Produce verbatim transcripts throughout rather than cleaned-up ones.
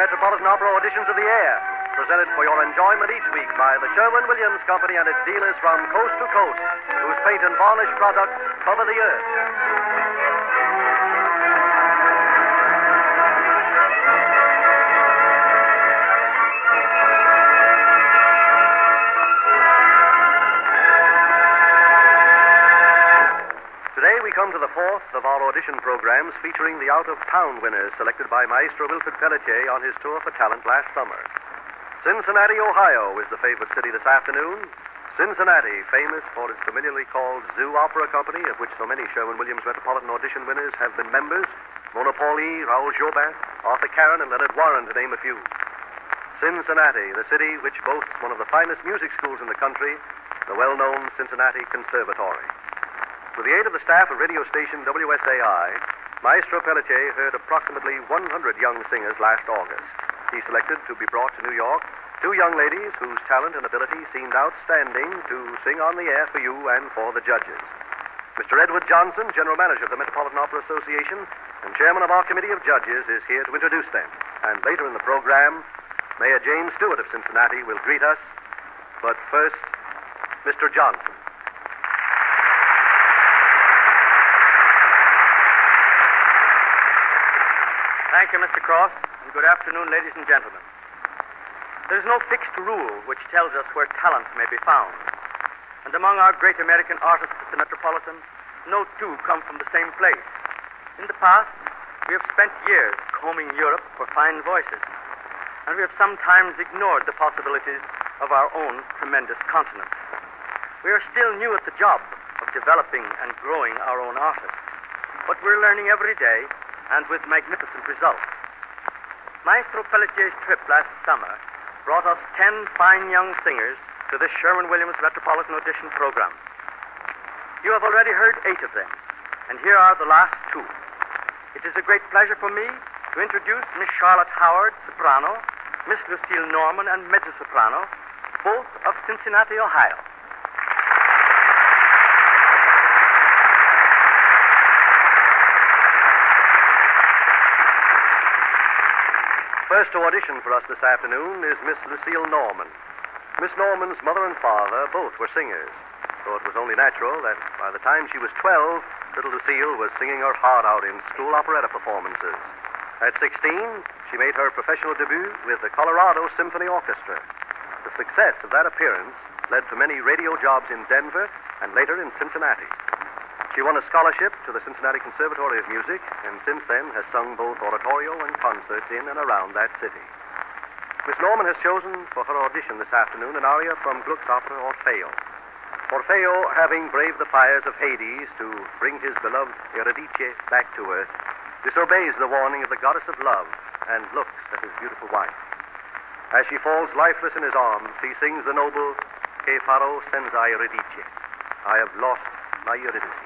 Metropolitan Opera Auditions of the Air, presented for your enjoyment each week by the Sherwin-Williams Company and its dealers from coast to coast, whose paint and varnish products cover the earth. Today we come to the fourth of our audition programs featuring the out-of-town winners selected by Maestro Wilfred Pelletier on his tour for talent last summer. Cincinnati, Ohio is the favorite city this afternoon. Cincinnati, famous for its familiarly called Zoo Opera Company, of which so many Sherwin-Williams Metropolitan Audition winners have been members. Mona Pauli, Raoul Jobin, Arthur Karen, and Leonard Warren, to name a few. Cincinnati, the city which boasts one of the finest music schools in the country, the well-known Cincinnati Conservatory. With the aid of the staff of radio station W S A I, Maestro Pelletier heard approximately one hundred young singers last August. He selected to be brought to New York two young ladies whose talent and ability seemed outstanding to sing on the air for you and for the judges. Mister Edward Johnson, General Manager of the Metropolitan Opera Association and Chairman of our Committee of Judges, is here to introduce them. And later in the program, Mayor James Stewart of Cincinnati will greet us. But first, Mister Johnson. Thank you, Mister Cross, and good afternoon, ladies and gentlemen. There is no fixed rule which tells us where talent may be found. And among our great American artists at the Metropolitan, no two come from the same place. In the past, we have spent years combing Europe for fine voices, and we have sometimes ignored the possibilities of our own tremendous continent. We are still new at the job of developing and growing our own artists, but we're learning every day and with magnificent results. Maestro Pelletier's trip last summer brought us ten fine young singers to the Sherwin-Williams Metropolitan Audition program. You have already heard eight of them, and here are the last two. It is a great pleasure for me to introduce Miss Charlotte Howard, soprano, Miss Lucille Norman, and mezzo-soprano, both of Cincinnati, Ohio. First to audition for us this afternoon is Miss Lucille Norman. Miss Norman's mother and father both were singers, so it was only natural that by the time she was twelve, little Lucille was singing her heart out in school operetta performances. At sixteen, she made her professional debut with the Colorado Symphony Orchestra. The success of that appearance led to many radio jobs in Denver and later in Cincinnati. She won a scholarship to the Cincinnati Conservatory of Music, and since then has sung both oratorio and concerts in and around that city. Miss Norman has chosen for her audition this afternoon an aria from Gluck's opera Orfeo. Orfeo, having braved the fires of Hades to bring his beloved Eurydice back to earth, disobeys the warning of the goddess of love and looks at his beautiful wife. As she falls lifeless in his arms, he sings the noble Che farò senza Eurydice. I have lost my Eurydice.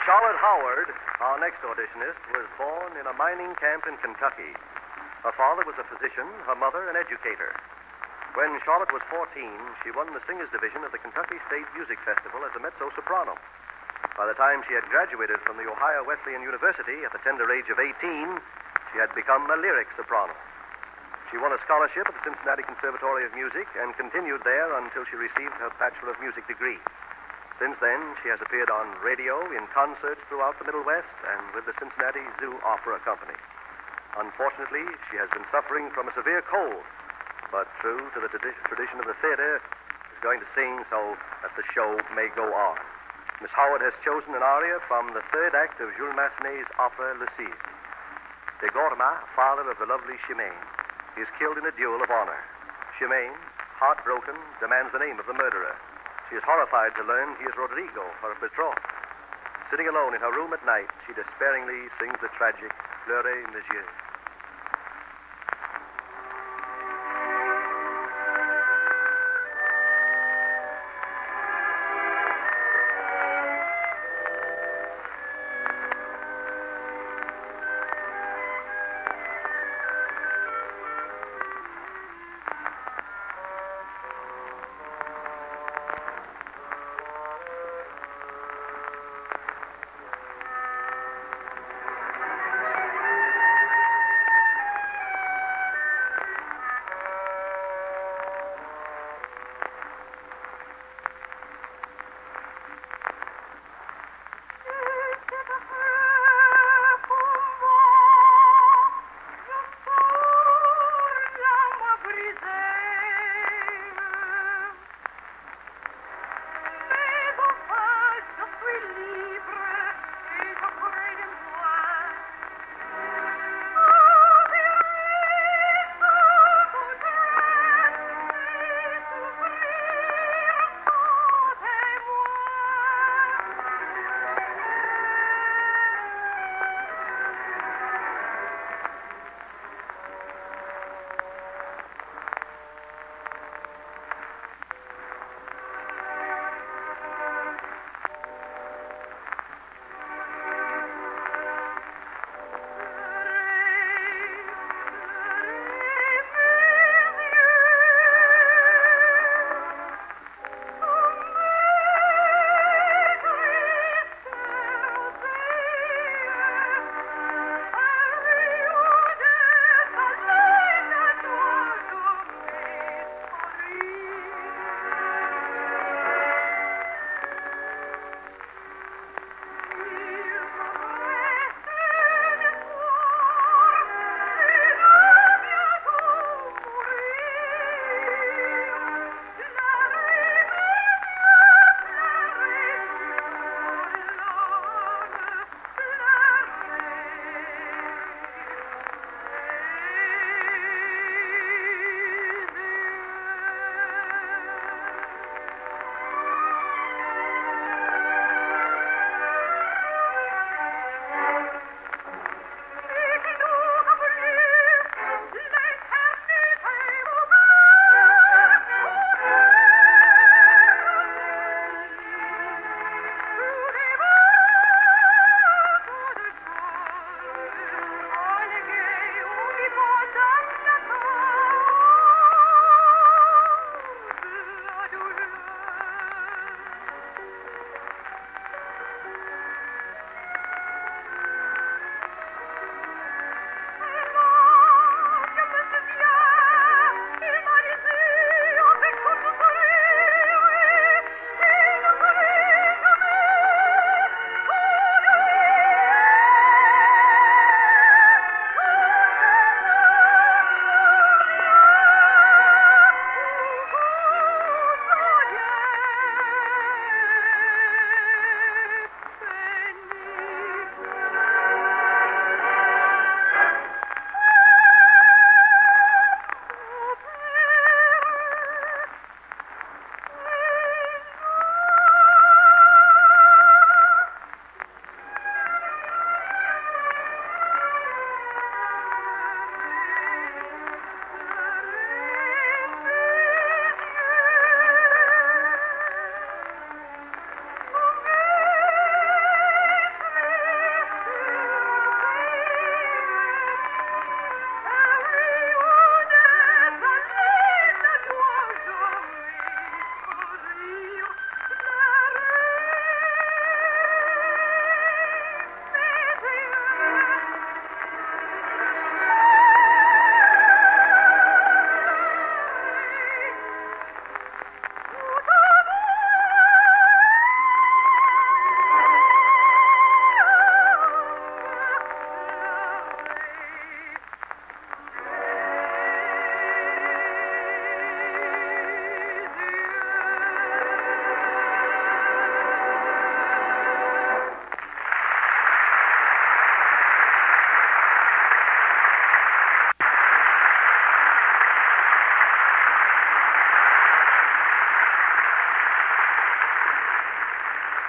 Charlotte Howard, our next auditionist, was born in a mining camp in Kentucky. Her father was a physician, her mother an educator. When Charlotte was fourteen, she won the singers division of the Kentucky State Music Festival as a mezzo-soprano. By the time she had graduated from the Ohio Wesleyan University at the tender age of eighteen, she had become a lyric soprano. She won a scholarship at the Cincinnati Conservatory of Music and continued there until she received her Bachelor of Music degree. Since then, she has appeared on radio, in concerts throughout the Middle West, and with the Cincinnati Zoo Opera Company. Unfortunately, she has been suffering from a severe cold, but true to the tradi- tradition of the theater, is going to sing so that the show may go on. Miss Howard has chosen an aria from the third act of Jules Massenet's opera Le Cid. De Gorma, father of the lovely Chimène, is killed in a duel of honor. Chimène, heartbroken, demands the name of the murderer. She is horrified to learn he is Rodrigo, her betrothed. Sitting alone in her room at night, she despairingly sings the tragic Pleurez, Monsieur.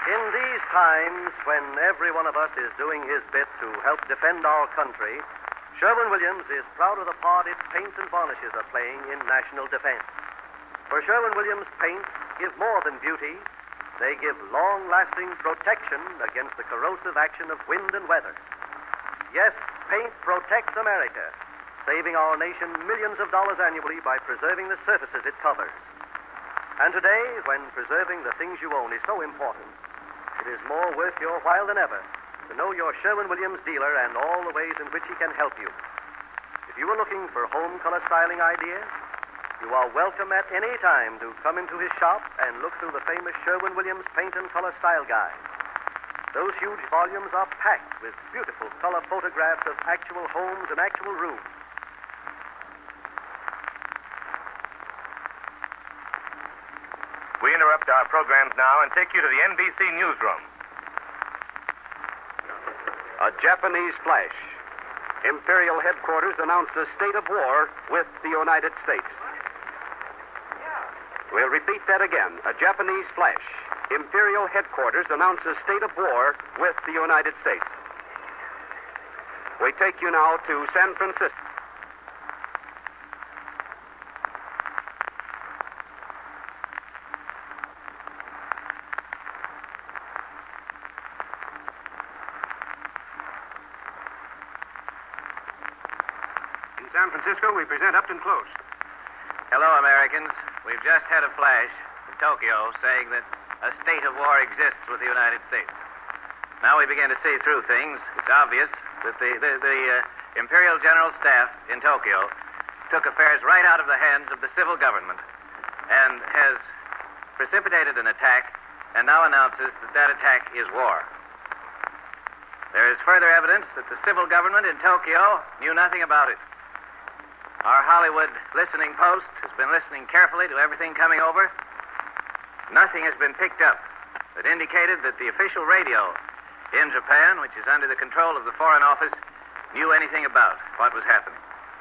In these times when every one of us is doing his bit to help defend our country, Sherwin-Williams is proud of the part its paints and varnishes are playing in national defense. For Sherwin-Williams paints give more than beauty. They give long-lasting protection against the corrosive action of wind and weather. Yes, paint protects America, saving our nation millions of dollars annually by preserving the surfaces it covers. And today, when preserving the things you own is so important, it is more worth your while than ever to know your Sherwin-Williams dealer and all the ways in which he can help you. If you are looking for home color styling ideas, you are welcome at any time to come into his shop and look through the famous Sherwin-Williams Paint and Color Style Guide. Those huge volumes are packed with beautiful color photographs of actual homes and actual rooms. We interrupt our programs now and take you to the N B C newsroom. A Japanese flash. Imperial headquarters announce a state of war with the United States. We'll repeat that again. A Japanese flash. Imperial headquarters announce a state of war with the United States. We take you now to San Francisco. In San Francisco, we present Upton Close. Hello, Americans. We've just had a flash from Tokyo saying that a state of war exists with the United States. Now we begin to see through things. It's obvious that the, the, the uh, Imperial General Staff in Tokyo took affairs right out of the hands of the civil government and has precipitated an attack and now announces that that attack is war. There is further evidence that the civil government in Tokyo knew nothing about it. Our Hollywood listening post has been listening carefully to everything coming over. Nothing has been picked up that indicated that the official radio in Japan, which is under the control of the Foreign Office, knew anything about what was happening.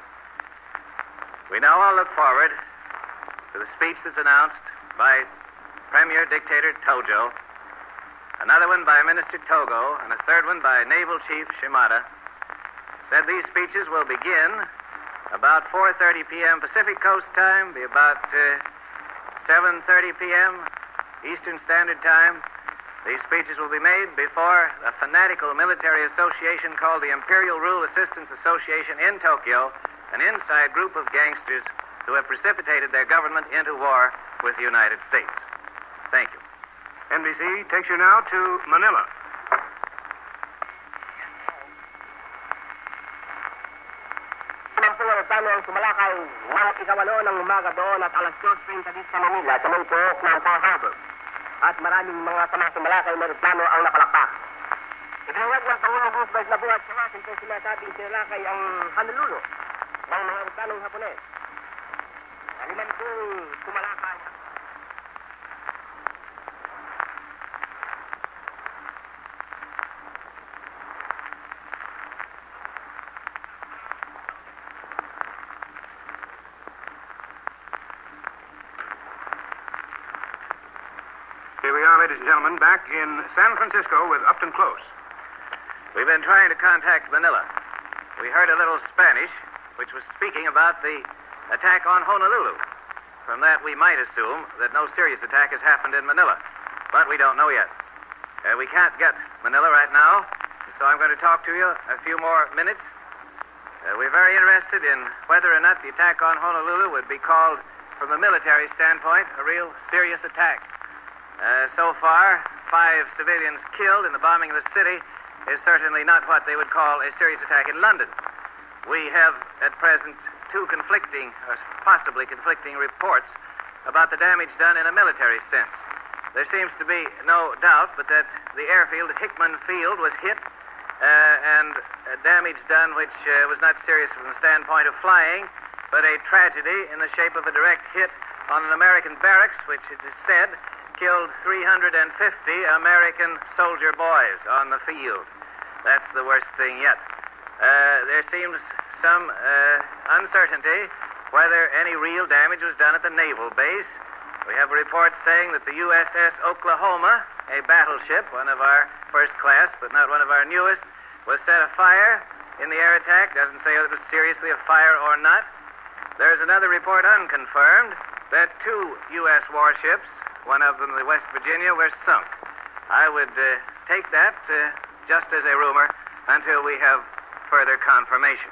We now all look forward to the speech that's announced by Premier Dictator Tojo, another one by Minister Togo, and a third one by Naval Chief Shimada. Said these speeches will begin about four thirty p.m. Pacific Coast time, be about uh, seven thirty p.m. Eastern Standard Time. These speeches will be made before a fanatical military association called the Imperial Rule Assistance Association in Tokyo, an inside group of gangsters who have precipitated their government into war with the United States. Thank you. N B C takes you now to Manila. Ang sumalakay ng ikawalo ng umaga doon at alas dos treinta sa Manila sa may pook ng Pearl Harbor. At maraming mga sumalakay na replano ang napalakpak. Ipinawag ng Pangulong Roosevelt na buhat sa Washington sinasabing sinalakay ang Honolulu ng mga replanong Hapones. Aliman kong sumalakay. Here we are, ladies and gentlemen, back in San Francisco with Upton Close. We've been trying to contact Manila. We heard a little Spanish, which was speaking about the attack on Honolulu. From that, we might assume that no serious attack has happened in Manila. But we don't know yet. Uh, we can't get Manila right now, so I'm going to talk to you a few more minutes. Uh, we're very interested in whether or not the attack on Honolulu would be called, from a military standpoint, a real serious attack. Uh, so far, five civilians killed in the bombing of the city is certainly not what they would call a serious attack in London. We have, at present, two conflicting, or possibly conflicting reports about the damage done in a military sense. There seems to be no doubt but that the airfield at Hickman Field was hit uh, and uh, damage done which uh, was not serious from the standpoint of flying, but a tragedy in the shape of a direct hit on an American barracks, which it is said killed three hundred fifty American soldier boys on the field. That's the worst thing yet. Uh, there seems some uh, uncertainty whether any real damage was done at the naval base. We have a report saying that the U S S Oklahoma, a battleship, one of our first class, but not one of our newest, was set afire in the air attack. Doesn't say whether it was seriously a fire or not. There's another report, unconfirmed, that two U S warships, one of them the West Virginia, were sunk. I would uh, take that uh, just as a rumor until we have further confirmation.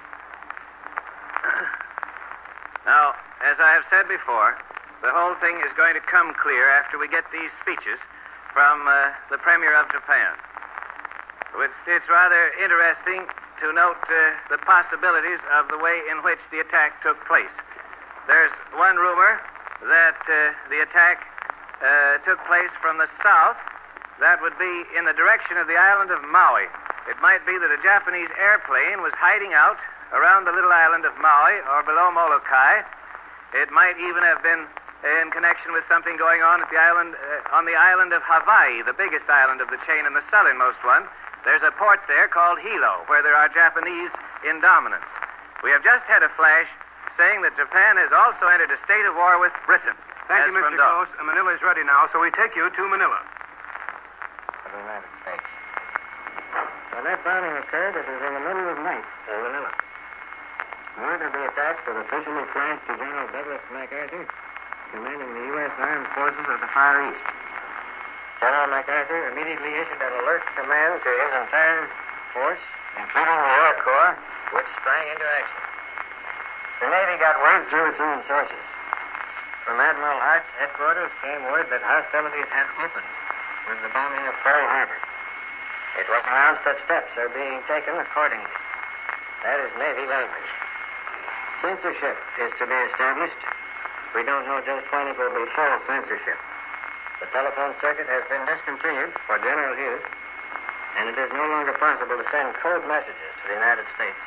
Now, as I have said before, the whole thing is going to come clear after we get these speeches from uh, the Premier of Japan. It's, it's rather interesting to note uh, the possibilities of the way in which the attack took place. There's one rumor that uh, the attack uh, took place from the south. That would be in the direction of the island of Maui. It might be that a Japanese airplane was hiding out around the little island of Maui or below Molokai. It might even have been in connection with something going on at the island, uh, on the island of Hawaii, the biggest island of the chain and the southernmost one. There's a port there called Hilo, where there are Japanese in dominance. We have just had a flash saying that Japan has also entered a state of war with Britain. Thank you, Mister Close. Manila is ready now, so we take you to Manila. The United States. When that bombing occurred, it was in the middle of night in Manila. Word of the attack was officially flashed to General Douglas MacArthur, commanding the U S Armed Forces of the Far East. General MacArthur immediately issued an alert command to his entire force, including the Air Corps, which sprang into action. The Navy got word through its own sources. From Admiral Hart's headquarters came word that hostilities had opened with the bombing of Pearl Harbor. It was announced that steps are being taken accordingly. That is Navy language. Censorship is to be established. We don't know just when it will be full censorship. The telephone circuit has been discontinued for general use, and it is no longer possible to send code messages to the United States.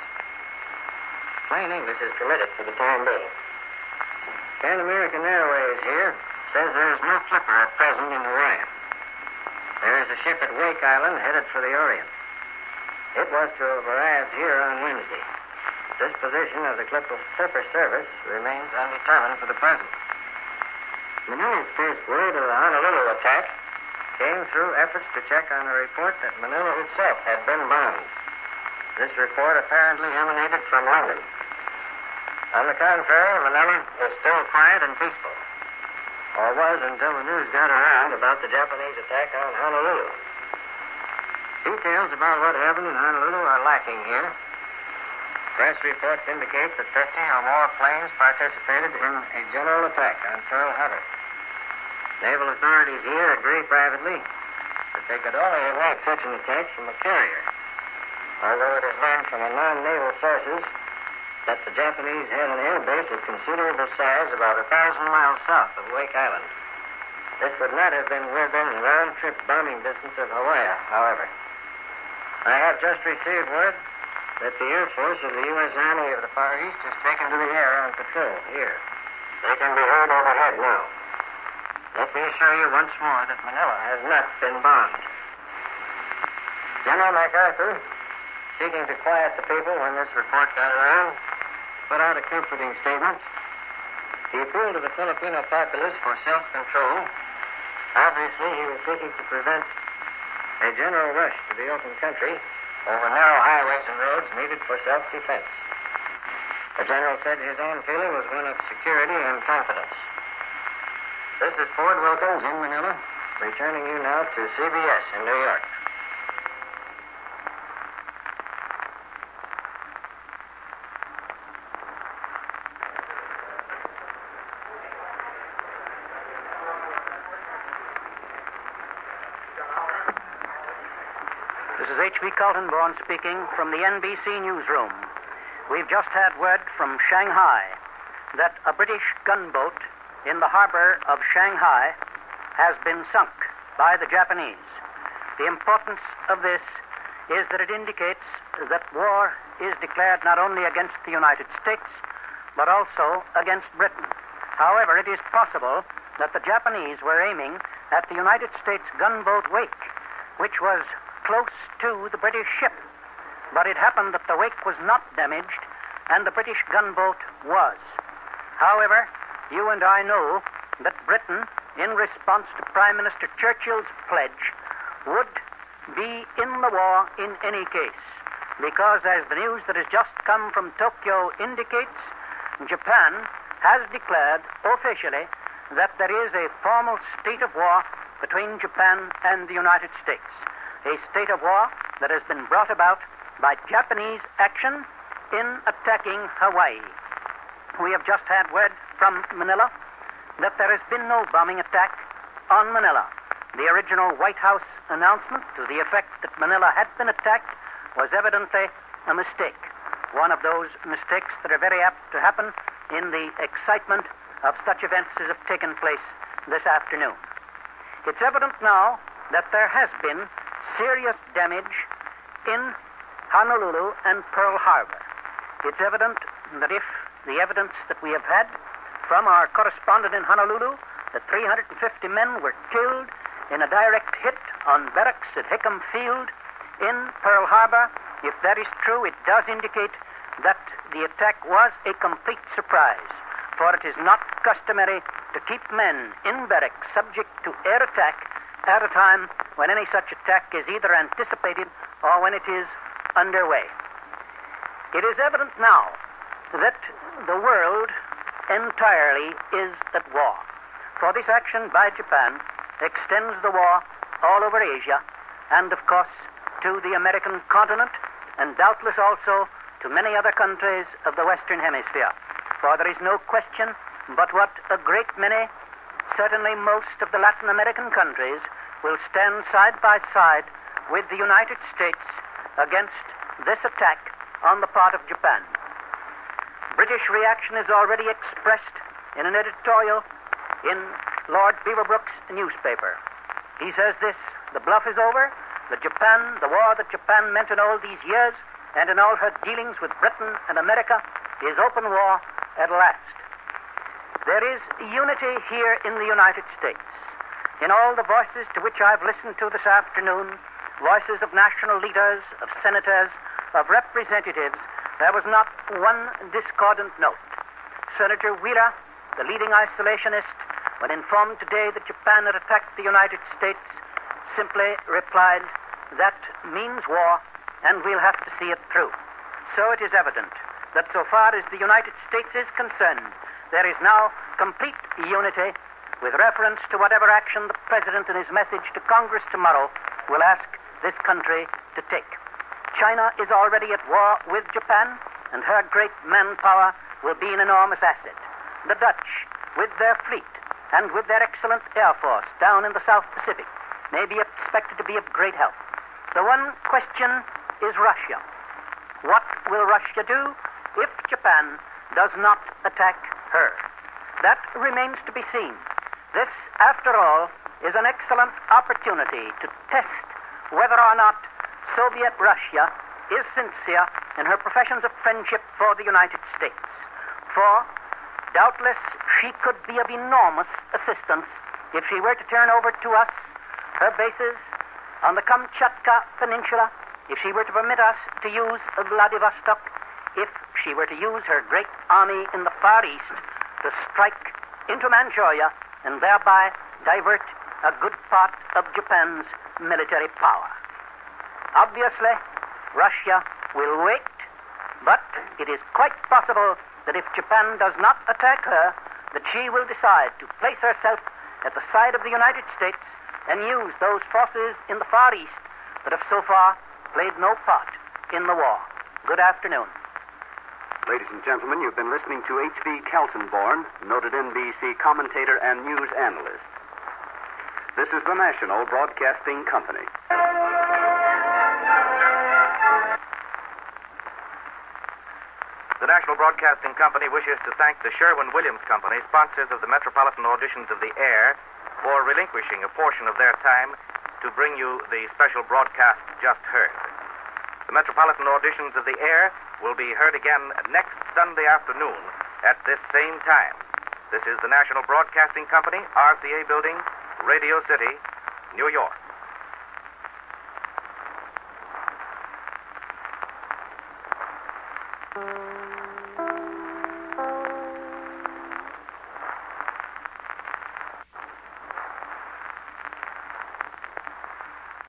Plain English is permitted for the time being. Pan American Airways here says there is no flipper at present in Orion. There is a ship at Wake Island headed for the Orient. It was to have arrived here on Wednesday. Disposition of the Clipper service remains undetermined for the present. Manila's first word of the Honolulu attack came through efforts to check on a report that Manila itself had been bombed. This report apparently emanated from London. On the contrary, Manila is still quiet and peaceful, or was until the news got around about the Japanese attack on Honolulu. Details about what happened in Honolulu are lacking here. Press reports indicate that fifty or more planes participated in a general attack on Pearl Harbor. Naval authorities here agree privately that they could only await such an attack from a carrier, although it is learned from a non-naval sources that the Japanese had an air base of considerable size about a thousand miles south of Wake Island. This would not have been within round-trip bombing distance of Hawaii, however. I have just received word that the Air Force of the U S Army of the Far East has taken to the air on patrol here. They can be heard overhead now. Let me assure you once more that Manila has not been bombed. General MacArthur, seeking to quiet the people when this report got around, put out a comforting statement. He appealed to the Filipino populace for self-control. Obviously, he was seeking to prevent a general rush to the open country over narrow highways and roads needed for self-defense. The general said his own feeling was one of security and confidence. This is Ford Wilkins in Manila, returning you now to C B S in New York. This is H B Kaltenborn speaking from the N B C newsroom. We've just had word from Shanghai that a British gunboat in the harbor of Shanghai has been sunk by the Japanese. The importance of this is that it indicates that war is declared not only against the United States, but also against Britain. However, it is possible that the Japanese were aiming at the United States gunboat Wake, which was close to the British ship. But it happened that the Wake was not damaged, and the British gunboat was. However, you and I know that Britain, in response to Prime Minister Churchill's pledge, would be in the war in any case. Because, as the news that has just come from Tokyo indicates, Japan has declared officially that there is a formal state of war between Japan and the United States. A state of war that has been brought about by Japanese action in attacking Hawaii. We have just had word from Manila that there has been no bombing attack on Manila. The original White House announcement to the effect that Manila had been attacked was evidently a mistake. One of those mistakes that are very apt to happen in the excitement of such events as have taken place this afternoon. It's evident now that there has been serious damage in Honolulu and Pearl Harbor. It's evident that if the evidence that we have had from our correspondent in Honolulu, that three hundred fifty men were killed in a direct hit on barracks at Hickam Field in Pearl Harbor, if that is true, it does indicate that the attack was a complete surprise, for it is not customary to keep men in barracks subject to air attack at a time when any such attack is either anticipated or when it is underway. It is evident now that the world entirely is at war, for this action by Japan extends the war all over Asia and, of course, to the American continent, and doubtless also to many other countries of the Western Hemisphere. For there is no question but what a great many, certainly most of the Latin American countries, will stand side by side with the United States against this attack on the part of Japan. British reaction is already expressed in an editorial in Lord Beaverbrook's newspaper. He says this: the bluff is over. The Japan, the war that Japan meant in all these years and in all her dealings with Britain and America is open war at last. There is unity here in the United States. In all the voices to which I've listened to this afternoon, voices of national leaders, of senators, of representatives, there was not one discordant note. Senator Wheeler, the leading isolationist, when informed today that Japan had attacked the United States, simply replied, "That means war, and we'll have to see it through." So it is evident that so far as the United States is concerned, there is now complete unity with reference to whatever action the President in his message to Congress tomorrow will ask this country to take. China is already at war with Japan, and her great manpower will be an enormous asset. The Dutch, with their fleet and with their excellent air force down in the South Pacific, may be expected to be of great help. The one question is Russia. What will Russia do if Japan does not attack her? That remains to be seen. This, after all, is an excellent opportunity to test whether or not Soviet Russia is sincere in her professions of friendship for the United States. For, doubtless, she could be of enormous assistance if she were to turn over to us her bases on the Kamchatka Peninsula, if she were to permit us to use Vladivostok, if she were to use her great army in the Far East to strike into Manchuria and thereby divert a good part of Japan's military power. Obviously, Russia will wait, but it is quite possible that if Japan does not attack her, that she will decide to place herself at the side of the United States and use those forces in the Far East that have so far played no part in the war. Good afternoon. Ladies and gentlemen, you've been listening to H B Kaltenborn, noted N B C commentator and news analyst. This is the National Broadcasting Company. The National Broadcasting Company wishes to thank the Sherwin-Williams Company, sponsors of the Metropolitan Auditions of the Air, for relinquishing a portion of their time to bring you the special broadcast just heard. The Metropolitan Auditions of the Air will be heard again next Sunday afternoon at this same time. This is the National Broadcasting Company, R C A Building, Radio City, New York.